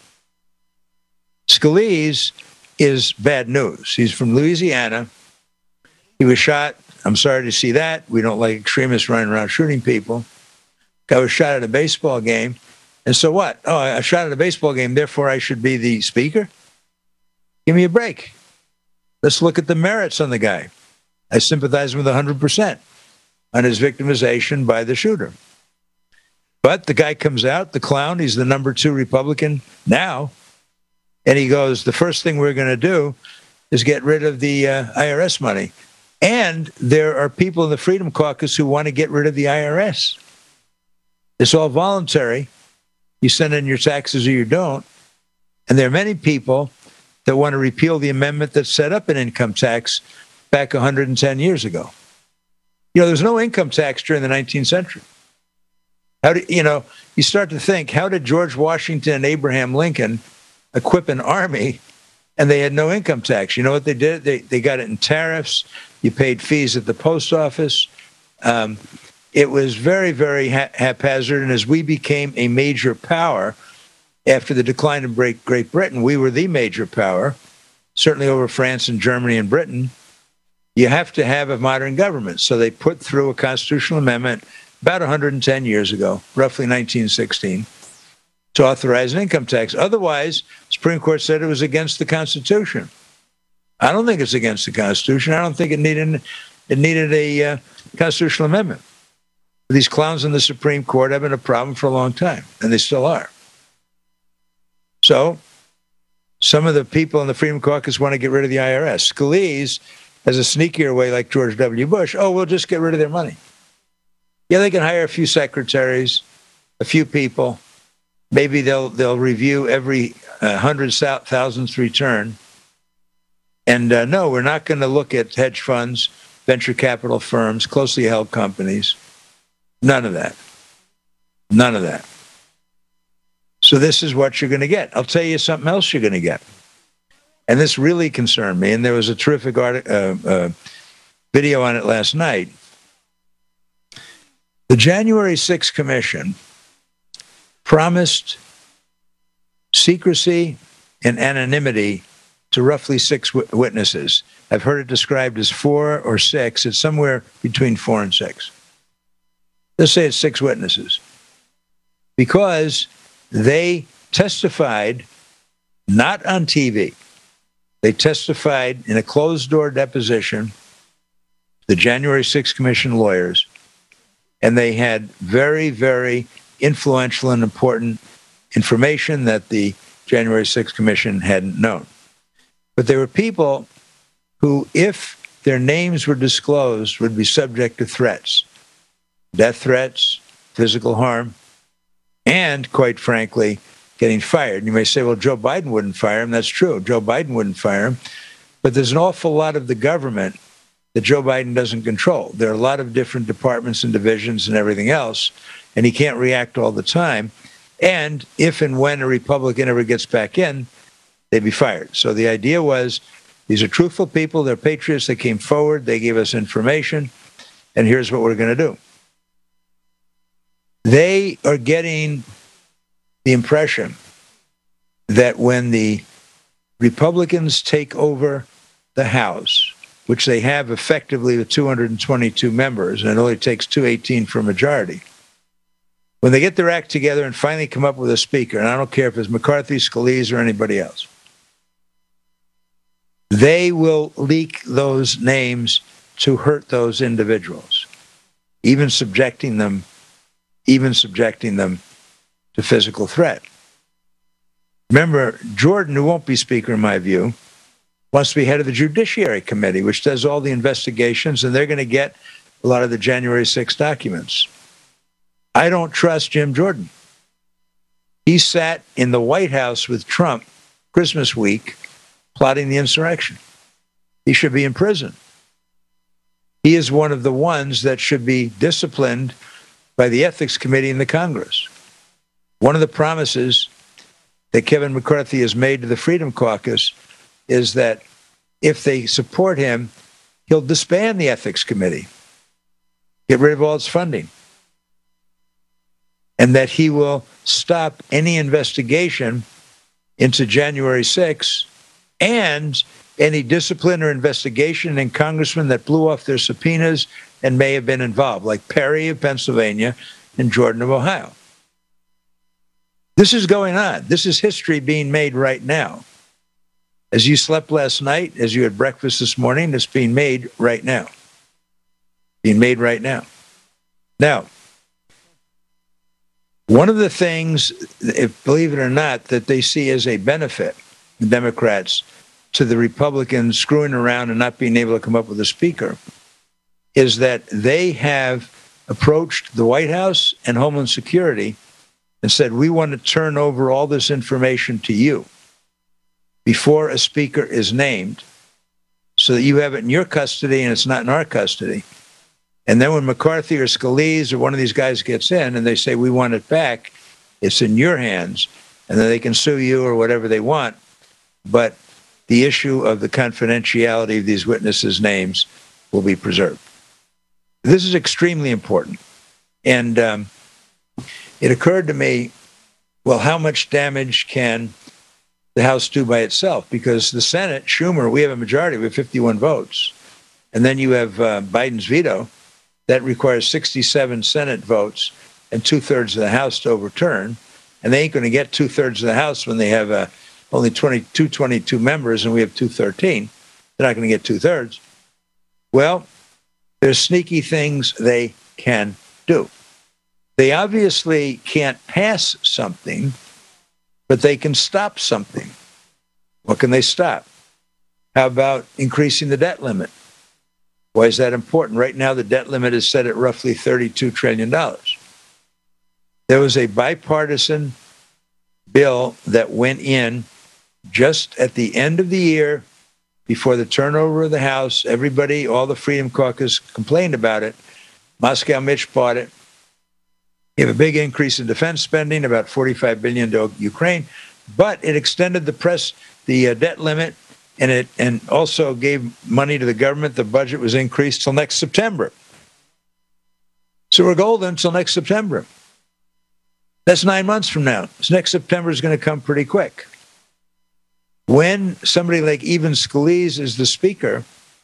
Scalise is bad news. He's from Louisiana. He was shot. I'm sorry to see that. We don't like extremists running around shooting people. Guy was shot at a baseball game. And so what? Oh, I shot at a baseball game, therefore I should be the speaker? Give me a break. Let's look at the merits on the guy. I sympathize with 100% on his victimization by the shooter. But the guy comes out, the clown, he's the number 2 Republican now, and he goes, the first thing we're going to do is get rid of the IRS money. And there are people in the Freedom Caucus who want to get rid of the IRS. It's all voluntary. You send in your taxes or you don't. And there are many people that want to repeal the amendment that set up an income tax back 110 years ago. You know, there's no income tax during the 19th century. How do you start to think, how did George Washington and Abraham Lincoln equip an army and they had no income tax? You know what they did? They got it in tariffs. You paid fees at the post office. It was very, very haphazard. And as we became a major power after the decline of Great Britain, we were the major power. certainly over France and Germany and Britain, you have to have a modern government. So they put through a constitutional amendment about 110 years ago, roughly 1916, to authorize an income tax. Otherwise, the Supreme Court said it was against the Constitution. I don't think it's against the Constitution. I don't think it needed a constitutional amendment. These clowns in the Supreme Court have been a problem for a long time, and they still are. So some of the people in the Freedom Caucus want to get rid of the IRS. Scalise has a sneakier way, like George W. Bush. Oh, we'll just get rid of their money. Yeah, they can hire a few secretaries, a few people. Maybe they'll review every 100,000th return. And no, we're not going to look at hedge funds, venture capital firms, closely held companies. None of that. None of that. So this is what you're going to get. I'll tell you something else you're going to get. And this really concerned me. And there was a terrific video on it last night. The January 6th Commission promised secrecy and anonymity to roughly 6 witnesses. I've heard it described as 4 or 6. It's somewhere between 4 and 6. Let's say it's 6 witnesses. Because they testified not on TV. They testified in a closed-door deposition, the January 6th Commission lawyers, and they had very, very influential and important information that the January 6th Commission hadn't known. But there were people who, if their names were disclosed, would be subject to threats, death threats, physical harm, and, quite frankly, getting fired. And you may say, well, Joe Biden wouldn't fire him. That's true. Joe Biden wouldn't fire him. But there's an awful lot of the government that Joe Biden doesn't control. There are a lot of different departments and divisions and everything else, and he can't react all the time. And if and when a Republican ever gets back in, they'd be fired. So the idea was, these are truthful people, they're patriots, they came forward, they gave us information, and here's what we're going to do. They are getting the impression that when the Republicans take over the House, which they have effectively with 222 members, and it only takes 218 for a majority, when they get their act together and finally come up with a speaker, and I don't care if it's McCarthy, Scalise, or anybody else, they will leak those names to hurt those individuals, even subjecting them to physical threat. Remember, Jordan, who won't be speaker in my view, wants to be head of the Judiciary Committee, which does all the investigations, and they're going to get a lot of the January 6 documents. I don't trust Jim Jordan. He sat in the White House with Trump Christmas week plotting the insurrection. He should be in prison. He is one of the ones that should be disciplined by the Ethics Committee in the Congress. One of the promises that Kevin McCarthy has made to the Freedom Caucus is that if they support him, he'll disband the Ethics Committee, get rid of all its funding, and that he will stop any investigation into January 6th and any discipline or investigation in congressmen that blew off their subpoenas and may have been involved, like Perry of Pennsylvania and Jordan of Ohio. This is going on. This is history being made right now. As you slept last night, as you had breakfast this morning, it's being made right now. Being made right now. Now, one of the things, if believe it or not, that they see as a benefit, the Democrats, to the Republicans screwing around and not being able to come up with a speaker, is that they have approached the White House and Homeland Security and said, we want to turn over all this information to you before a speaker is named so that you have it in your custody and it's not in our custody. And then when McCarthy or Scalise or one of these guys gets in and they say, we want it back, it's in your hands, and then they can sue you or whatever they want. But the issue of the confidentiality of these witnesses' names will be preserved. This is extremely important. And it occurred to me, well, how much damage can the House do by itself, because the Senate, Schumer, we have a majority, we have 51 votes. And then you have Biden's veto. That requires 67 Senate votes and 2/3 of the House to overturn. And they ain't going to get 2/3 of the House when they have only 22 members and we have 213. They're not going to get 2/3. Well, there's sneaky things they can do. They obviously can't pass something, but they can stop something. What can they stop? How about increasing the debt limit? Why is that important? Right now, the debt limit is set at roughly $32 trillion. There was a bipartisan bill that went in just at the end of the year before the turnover of the House. Everybody, all the Freedom Caucus complained about it. Moscow Mitch bought it. You have a big increase in defense spending, about $45 billion to Ukraine, but it extended the debt limit, and also gave money to the government. The budget was increased till next September. So we're golden until next September. That's 9 months from now. So next September is going to come pretty quick. When somebody like Even Scalise is the speaker,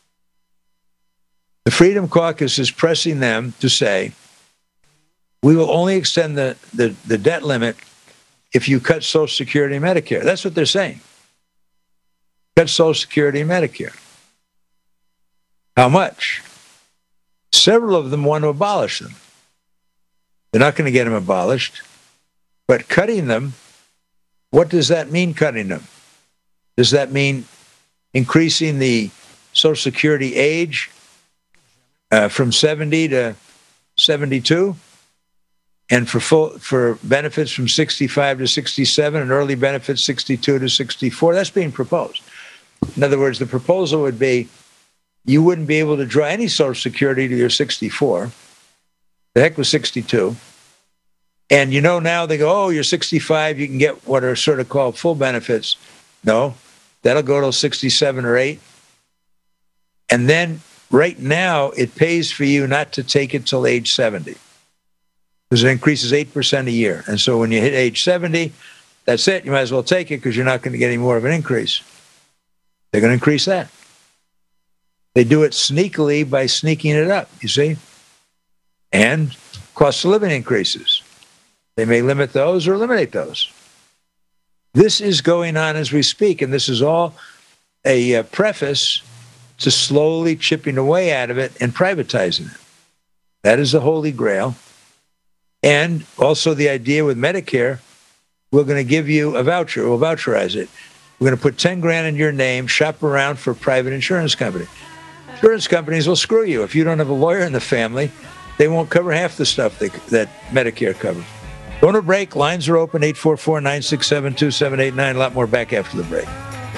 the Freedom Caucus is pressing them to say, we will only extend the debt limit if you cut Social Security and Medicare. That's what they're saying. Cut Social Security and Medicare. How much? Several of them want to abolish them. They're not going to get them abolished. But cutting them, what does that mean, cutting them? Does that mean increasing the Social Security age from 70 to 72? And for benefits from 65 to 67 and early benefits 62 to 64? That's being proposed. In other words, the proposal would be you wouldn't be able to draw any Social Security till you're 64. The heck was 62. And now they go, oh, you're 65, you can get what are sort of called full benefits. No, that'll go till 67 or 8. And then right now it pays for you not to take it till age 70. Because it increases 8% a year. And so when you hit age 70, that's it. You might as well take it because you're not going to get any more of an increase. They're going to increase that. They do it sneakily by sneaking it up, you see? And cost of living increases. They may limit those or eliminate those. This is going on as we speak, and this is all a preface to slowly chipping away at it and privatizing it. That is the Holy Grail. And also the idea with Medicare, we're going to give you a voucher. We'll voucherize it. We're going to put $10,000 in your name, shop around for a private insurance company. Insurance companies will screw you. If you don't have a lawyer in the family, they won't cover half the stuff that Medicare covers. Going to break. Lines are open, 844-967-2789. A lot more back after the break.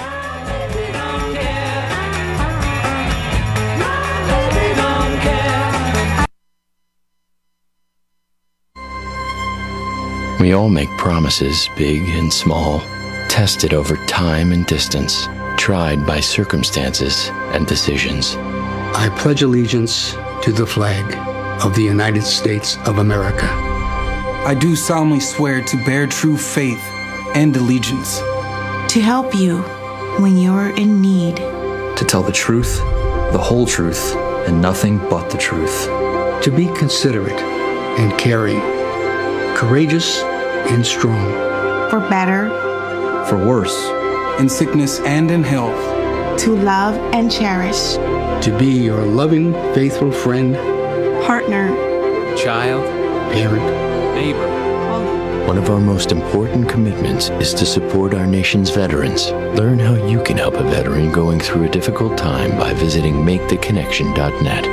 We all make promises, big and small, tested over time and distance, tried by circumstances and decisions. I pledge allegiance to the flag of the United States of America. I do solemnly swear to bear true faith and allegiance. To help you when you're in need. To tell the truth, the whole truth, and nothing but the truth. To be considerate and caring. Courageous and strong. For better. For worse. In sickness and in health. To love and cherish. To be your loving, faithful friend. Partner. Child. Parent. Neighbor. One of our most important commitments is to support our nation's veterans. Learn how you can help a veteran going through a difficult time by visiting maketheconnection.net.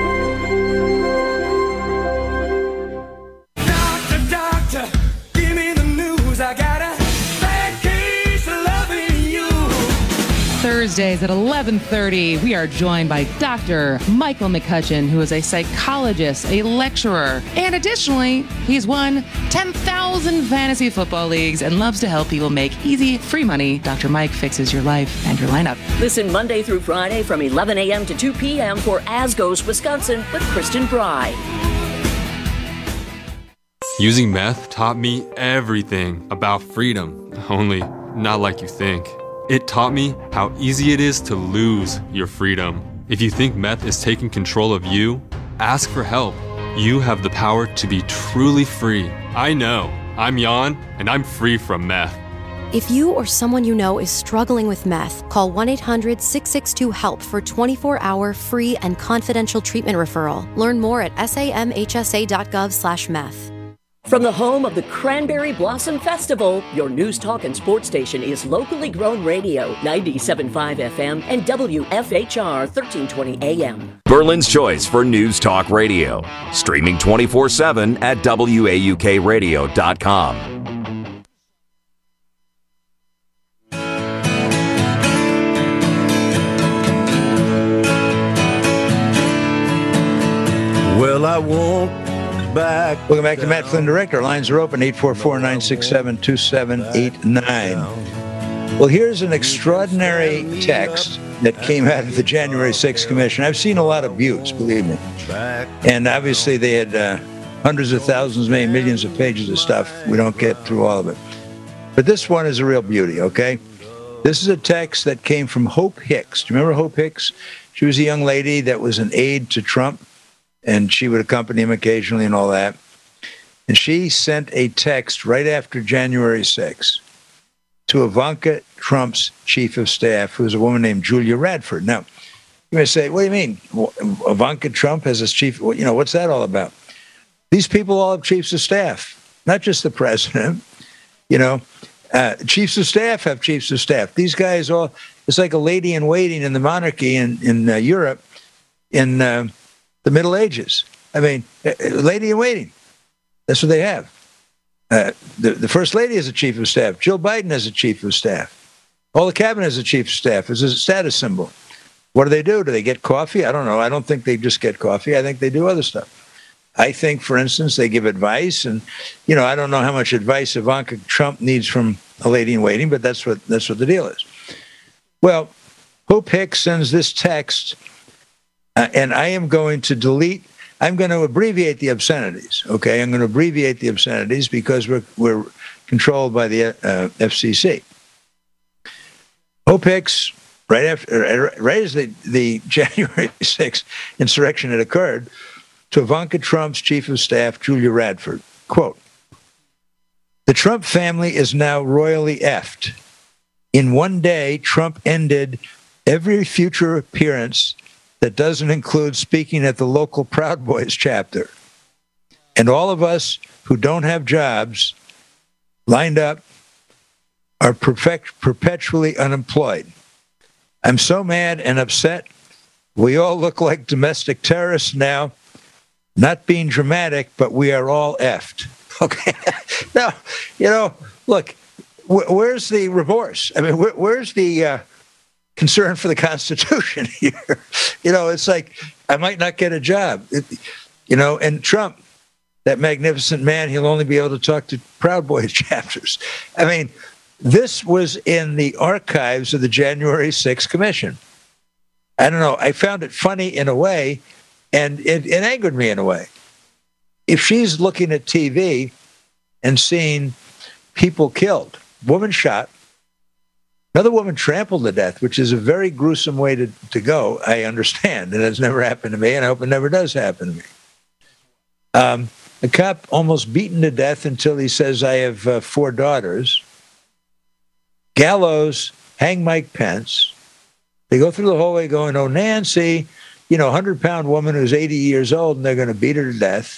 Thursdays at 11:30, we are joined by Dr. Michael McCutcheon, who is a psychologist, a lecturer, and additionally, he's won 10,000 fantasy football leagues and loves to help people make easy, free money. Dr. Mike fixes your life and your lineup. Listen Monday through Friday from 11 a.m. to 2 p.m. for As Goes Wisconsin with Kristen Bry. Using meth taught me everything about freedom, only not like you think. It taught me how easy it is to lose your freedom. If you think meth is taking control of you, ask for help. You have the power to be truly free. I know. I'm Jan, and I'm free from meth. If you or someone you know is struggling with meth, call 1-800-662-HELP for 24-hour free and confidential treatment referral. Learn more at samhsa.gov/meth. From the home of the Cranberry Blossom Festival, your news, talk, and sports station is locally grown radio, 97.5 FM and WFHR 1320 AM. Berlin's choice for news talk radio. Streaming 24/7 at WAUKradio.com. Well, I won't back. Welcome back to Matt Flynn Direct. Our lines are open, 844-967-2789. Well, here's an extraordinary text that came out of the January 6th Commission. I've seen a lot of buttes, believe me. And obviously they had hundreds of thousands, maybe millions of pages of stuff. We don't get through all of it. But this one is a real beauty, okay? This is a text that came from Hope Hicks. Do you remember Hope Hicks? She was a young lady that was an aide to Trump, and she would accompany him occasionally and all that. And she sent a text right after January 6th to Ivanka Trump's chief of staff, who was a woman named Julia Radford. Now, you may say, what do you mean? Ivanka Trump has his chief, what's that all about? These people all have chiefs of staff, not just the president. Chiefs of staff have chiefs of staff. These guys all, it's like a lady in waiting in the monarchy in Europe in the Middle Ages. I mean, lady in waiting. That's what they have. The first lady is a chief of staff. Jill Biden is a chief of staff. All the cabinet is a chief of staff. It's a status symbol. What do? Do they get coffee? I don't know. I don't think they just get coffee. I think they do other stuff. I think, for instance, they give advice. And, I don't know how much advice Ivanka Trump needs from a lady in waiting, but that's what the deal is. Well, Hope Hicks sends this text, and I am going to I'm going to abbreviate the obscenities, okay? I'm going to abbreviate the obscenities because we're controlled by the FCC. Hope Hicks, right as the January 6th insurrection had occurred, to Ivanka Trump's chief of staff, Julia Radford, quote, "The Trump family is now royally effed. In one day, Trump ended every future appearance that doesn't include speaking at the local Proud Boys chapter. And all of us who don't have jobs lined up are perpetually unemployed. I'm so mad and upset. We all look like domestic terrorists now. Not being dramatic, but we are all effed." Okay. Now, look, where's the remorse? I mean, where's the concern for the Constitution here? It's like, I might not get a job. And Trump, that magnificent man, he'll only be able to talk to Proud Boys chapters. I mean, this was in the archives of the January 6th Commission. I don't know. I found it funny in a way, and it angered me in a way. If she's looking at TV and seeing people killed, woman shot, another woman trampled to death, which is a very gruesome way to go, I understand. And it's never happened to me, and I hope it never does happen to me. A cop almost beaten to death until he says, "I have 4 daughters." Gallows, hang Mike Pence. They go through the hallway going, "Oh, Nancy," 100-pound woman who's 80 years old, and they're going to beat her to death.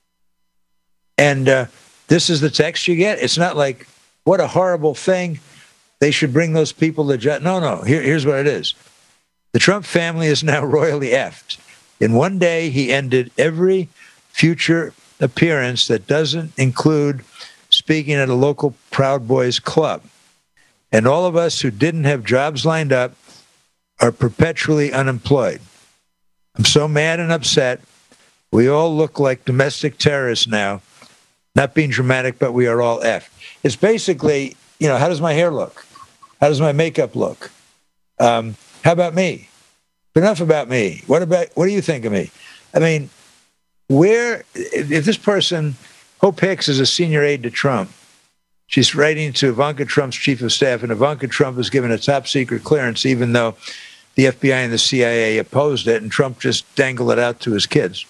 And this is the text you get. It's not like, what a horrible thing. They should bring those people to judge. No. Here's what it is. The Trump family is now royally effed. In one day, he ended every future appearance that doesn't include speaking at a local Proud Boys club. And all of us who didn't have jobs lined up are perpetually unemployed. I'm so mad and upset. We all look like domestic terrorists now. Not being dramatic, but we are all effed. It's basically, how does my hair look? How does my makeup look? How about me? But enough about me. What do you think of me? I mean, if this person, Hope Hicks, is a senior aide to Trump, She's writing to Ivanka Trump's chief of staff, and Ivanka Trump was given a top-secret clearance, even though the FBI and the CIA opposed it, and Trump just dangled it out to his kids.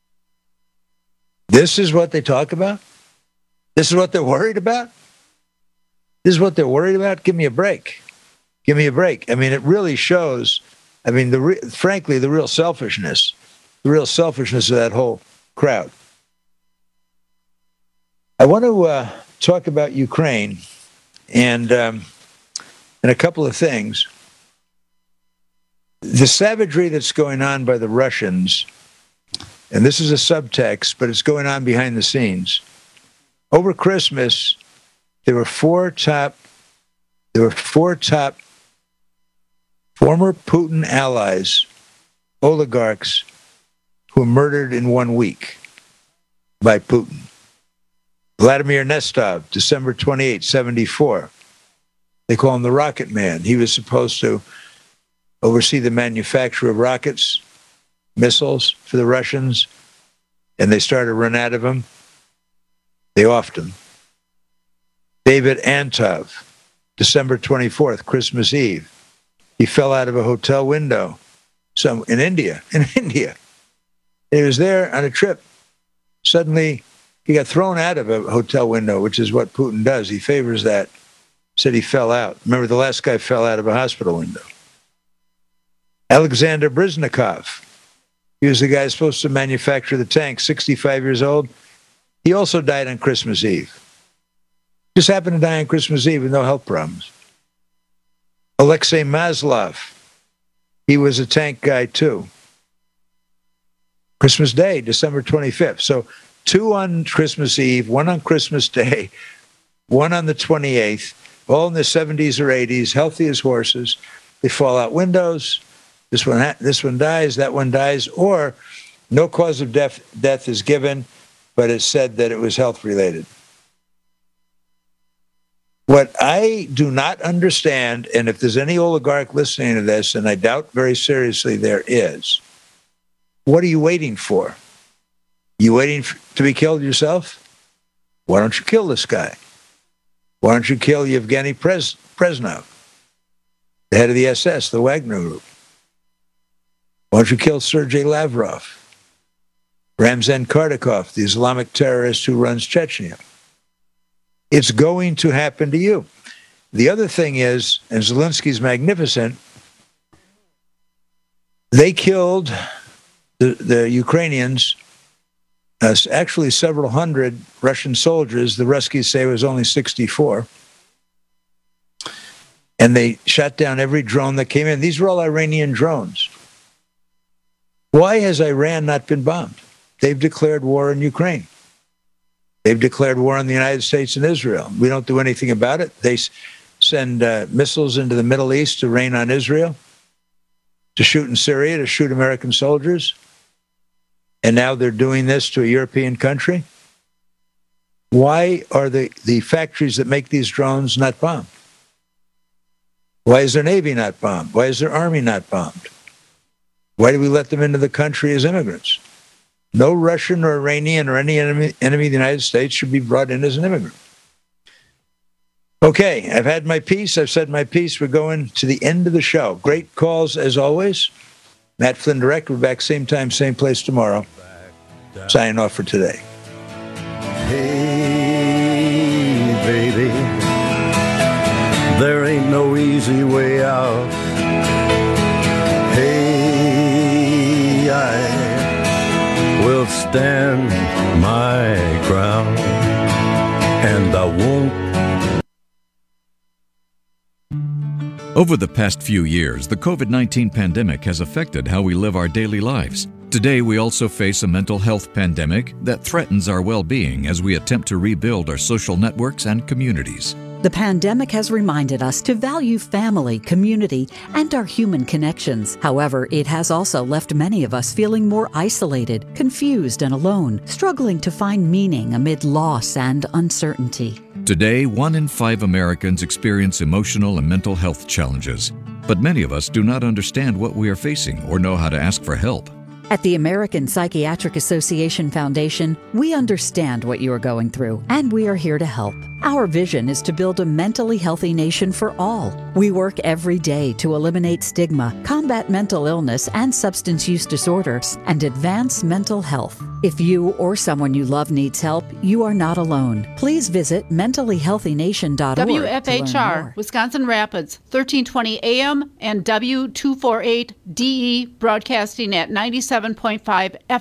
This is what they talk about? This is what they're worried about? This is what they're worried about? Give me a break. Give me a break. I mean, it really shows, frankly, the real selfishness of that whole crowd. I want to talk about Ukraine and a couple of things. The savagery that's going on by the Russians, and this is a subtext, but it's going on behind the scenes. Over Christmas, there were four top former Putin allies, oligarchs, who were murdered in 1 week by Putin. Vladimir Nestov, December 28, 1974. They call him the Rocket Man. He was supposed to oversee the manufacture of rockets, missiles for the Russians, and they started to run out of them. They offed him. David Antov, December 24th, Christmas Eve. He fell out of a hotel window in India. He was there on a trip. Suddenly, he got thrown out of a hotel window, which is what Putin does. He favors that. Said he fell out. Remember, the last guy fell out of a hospital window. Alexander Briznikov. He was the guy supposed to manufacture the tank, 65 years old. He also died on Christmas Eve. Just happened to die on Christmas Eve with no health problems. Alexei Maslov. He was a tank guy, too. Christmas Day, December 25th. So 2 on Christmas Eve, 1 on Christmas Day, 1 on the 28th, all in their 70s or 80s, healthy as horses. They fall out windows. This one dies, that one dies, or no cause of death is given, but it's said that it was health-related. What I do not understand, and if there's any oligarch listening to this, and I doubt very seriously there is, what are you waiting for? You waiting to be killed yourself? Why don't you kill this guy? Why don't you kill Yevgeny Brezhnev, the head of the SS, the Wagner Group? Why don't you kill Sergei Lavrov, Ramzan Kardakov, the Islamic terrorist who runs Chechnya? It's going to happen to you. The other thing is, and Zelensky's magnificent, they killed the Ukrainians, actually several hundred Russian soldiers. The Ruskies say it was only 64. And they shot down every drone that came in. These were all Iranian drones. Why has Iran not been bombed? They've declared war in Ukraine. They've declared war on the United States and Israel. We don't do anything about it. They send missiles into the Middle East to rain on Israel, to shoot in Syria, to shoot American soldiers. And now they're doing this to a European country. Why are the factories that make these drones not bombed? Why is their Navy not bombed? Why is their Army not bombed? Why do we let them into the country as immigrants? No Russian or Iranian or any enemy of the United States should be brought in as an immigrant. Okay, I've had my piece. I've said my piece. We're going to the end of the show. Great calls as always. Matt Flynn Direct. We're back same time, same place tomorrow. Signing off for today. Hey, baby, there ain't no easy way out. Hey, I will stand my ground, and I won't. Over the past few years, the COVID-19 pandemic has affected how we live our daily lives. Today, we also face a mental health pandemic that threatens our well-being as we attempt to rebuild our social networks and communities. The pandemic has reminded us to value family, community, and our human connections. However, it has also left many of us feeling more isolated, confused, and alone, struggling to find meaning amid loss and uncertainty. Today, 1 in 5 Americans experience emotional and mental health challenges, but many of us do not understand what we are facing or know how to ask for help. At the American Psychiatric Association Foundation, we understand what you are going through, and we are here to help. Our vision is to build a mentally healthy nation for all. We work every day to eliminate stigma, combat mental illness and substance use disorders, and advance mental health. If you or someone you love needs help, you are not alone. Please visit mentallyhealthynation.org. WFHR, Wisconsin Rapids, 1320 AM and W248DE, broadcasting at 97.5 FM.